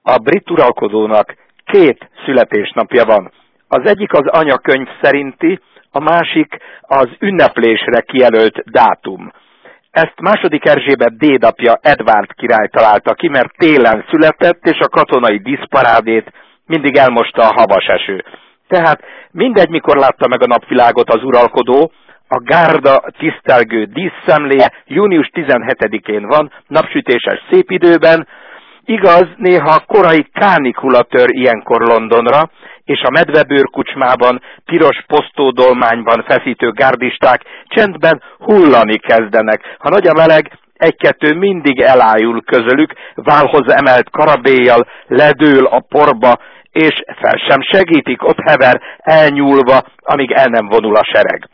A brit uralkodónak 2 születésnapja van. Az egyik az anyakönyv szerinti, a másik az ünneplésre kijelölt dátum. Ezt II. Erzsébet dédapja Edvárd király találta ki, mert télen született, és a katonai díszparádét mindig elmosta a havas eső. Tehát mindegy, mikor látta meg a napvilágot az uralkodó, a gárda tisztelgő díszszemléje június 17-én van, napsütéses szép időben. Igaz, néha korai kánikula tör ilyenkor Londonra, és a medvebőr kucsmában, piros posztódolmánybban feszítő gárdisták csendben hullani kezdenek. Ha nagy a meleg, egy-kettő mindig elájul közülük, válhoz emelt karabélyjal, ledől a porba, és fel sem segítik, ott hever, elnyúlva, amíg el nem vonul a sereg.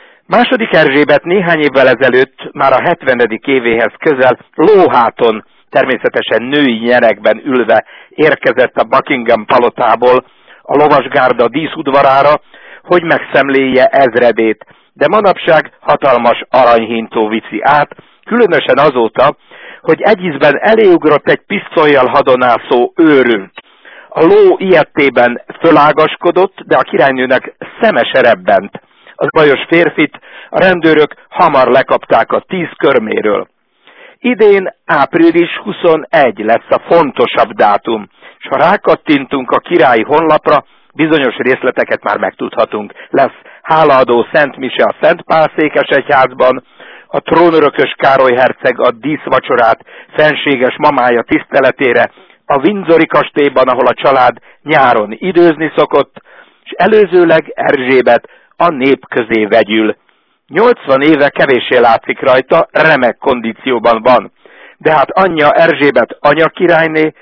II. Erzsébet néhány évvel ezelőtt, már a 70. évéhez közel, lóháton, természetesen női nyeregben ülve érkezett a Buckingham palotából a lovasgárda díszudvarára, hogy megszemléje ezredét, de manapság hatalmas aranyhintó viszi át, különösen azóta, hogy egy ízben eléugrott egy pisztollyal hadonászó őrült. A ló ilyettében fölágaskodott, de a királynőnek szeme se rebbent. Az bajos férfit a rendőrök hamar lekapták a 10 körméről. Idén április 21 lesz a fontosabb dátum, és ha rákattintunk a királyi honlapra, bizonyos részleteket már megtudhatunk. Lesz hálaadó Szent Mise a Szent Pál székesegyházban, a trónörökös Károly herceg a díszvacsorát fenséges mamája tiszteletére a Windsori kastélyban, ahol a család nyáron időzni szokott, és előzőleg Erzsébet a nép közé vegyül. 80 éve kevéssé látszik rajta, remek kondícióban van, de hát anyja Erzsébet anyakirályné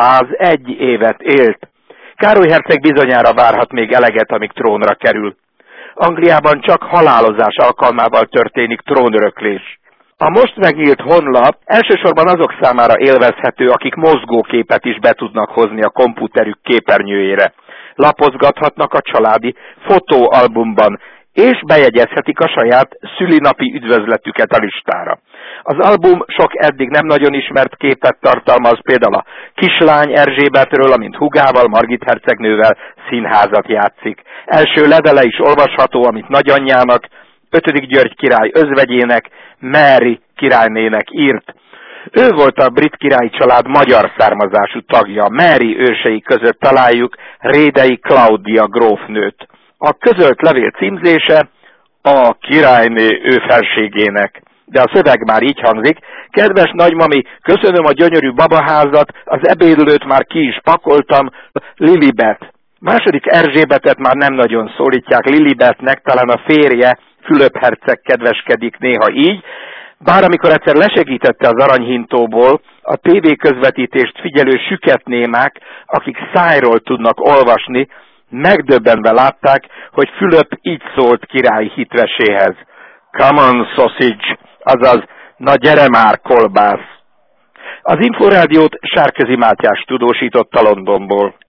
101 évet élt. Károly herceg bizonyára várhat még eleget, amíg trónra kerül. Angliában csak halálozás alkalmával történik trónöröklés. A most megnyílt honlap elsősorban azok számára élvezhető, akik mozgóképet is be tudnak hozni a komputerük képernyőjére. Lapozgathatnak a családi fotóalbumban, és bejegyezhetik a saját szülinapi üdvözletüket a listára. Az album sok eddig nem nagyon ismert képet tartalmaz, például a kislány Erzsébetről, amint hugával, Margit hercegnővel színházat játszik. Első levele is olvasható, amit nagyanyjának, 5. György király özvegyének, Mary királynének írt. Ő volt a brit királyi család magyar származású tagja. Mary ősei között találjuk Rédei Klaudia grófnőt. A közölt levél címzése a királyné ő felségének. De a szöveg már így hangzik: kedves nagymami, köszönöm a gyönyörű babaházat, az ebédlőt már ki is pakoltam, Lilibet. II. Erzsébetet már nem nagyon szólítják Lilibetnek, talán a férje, Fülöp herceg kedveskedik néha így, bár amikor egyszer lesegítette az aranyhintóból a tévéközvetítést figyelő süketnémák, akik szájról tudnak olvasni, megdöbbenve látták, hogy Fülöp így szólt királyi hitveséhez: Come on sausage, azaz, na gyere már kolbász. Az Inforádiót Sárközi Mátyás tudósította Londonból.